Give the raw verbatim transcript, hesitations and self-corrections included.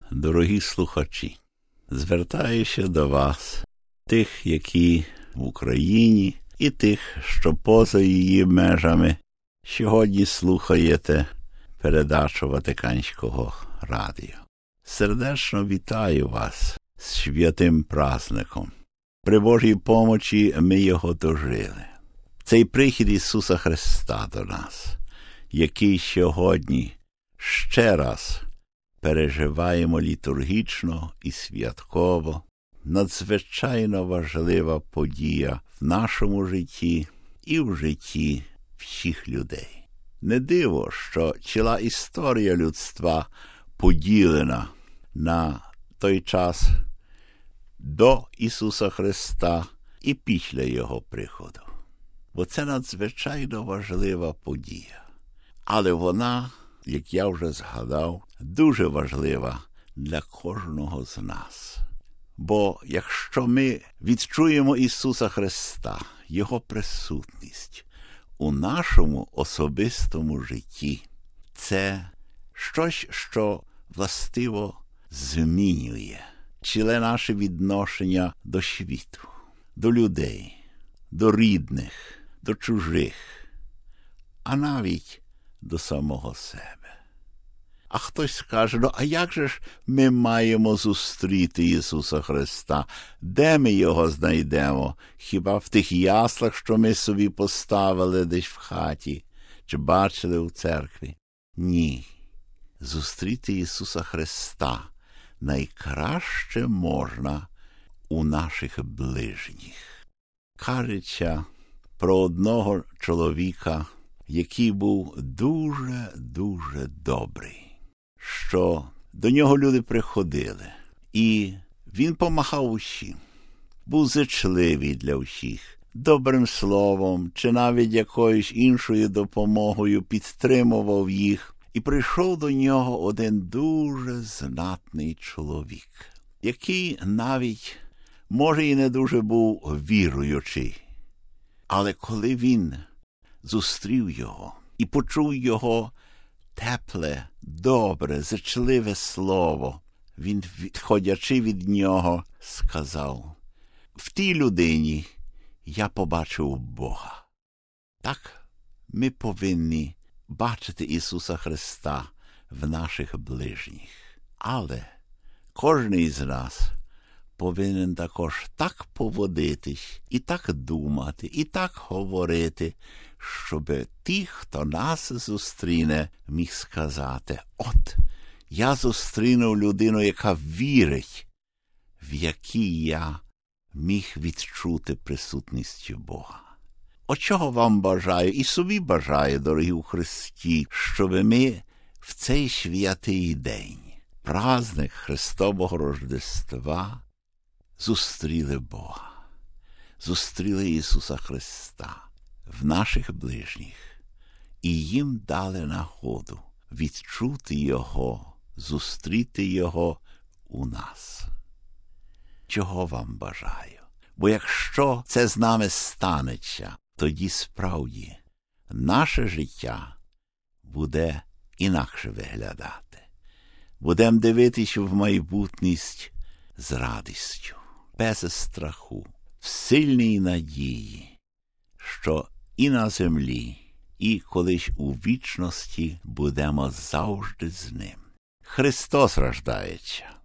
Дорогі слухачі, звертаюся до вас, тих, які в Україні, і тих, що поза її межами, сьогодні слухаєте передачу Ватиканського радіо. Сердечно вітаю вас з святим праздником. При Божій помочі ми його дожили. Цей прихід Ісуса Христа до нас, який сьогодні ще раз переживаємо літургічно і святково, надзвичайно важлива подія в нашому житті і в житті всіх людей. Не диво, що ціла історія людства поділена на той час до Ісуса Христа і після Його приходу. Бо це надзвичайно важлива подія. Але вона, як я вже згадав, дуже важлива для кожного з нас. Бо якщо ми відчуємо Ісуса Христа, Його присутність у нашому особистому житті, це щось, що властиво змінює ціле наше відношення до світу, до людей, до рідних, до чужих, а навіть до самого себе. А хтось скаже, ну а як же ж ми маємо зустріти Ісуса Христа? Де ми Його знайдемо? Хіба в тих яслах, що ми собі поставили десь в хаті? Чи бачили у церкві? Ні. Зустріти Ісуса Христа найкраще можна у наших ближніх. Кажеться про одного чоловіка, який був дуже-дуже добрий, що до нього люди приходили, і він помагав усім, був зичливий для всіх, добрим словом чи навіть якоюсь іншою допомогою підтримував їх. І прийшов до нього один дуже знатний чоловік, який навіть, може, і не дуже був віруючий. Але коли він зустрів його і почув його тепле, добре, зичливе слово, він, відходячи від нього, сказав: «В тій людині я побачив Бога». Так ми повинні бачити Ісуса Христа в наших ближніх. Але кожен із нас повинен також так поводитись, і так думати, і так говорити, щоб ті, хто нас зустріне, міг сказати: «От, я зустрінув людину, яка вірить, в якій я міг відчути присутність Бога». От чого вам бажаю і собі бажаю, дорогі у Христі, щоб ми в цей святий день, праздник Христового Рождества, зустріли Бога, зустріли Ісуса Христа в наших ближніх і їм дали нагоду відчути Його, зустріти Його у нас. Чого вам бажаю? Бо якщо це з нами станеться, тоді справді наше життя буде інакше виглядати. Будемо дивитися в майбутність з радістю, без страху, в сильній надії, що і на землі, і колись у вічності будемо завжди з Ним. Христос рождається!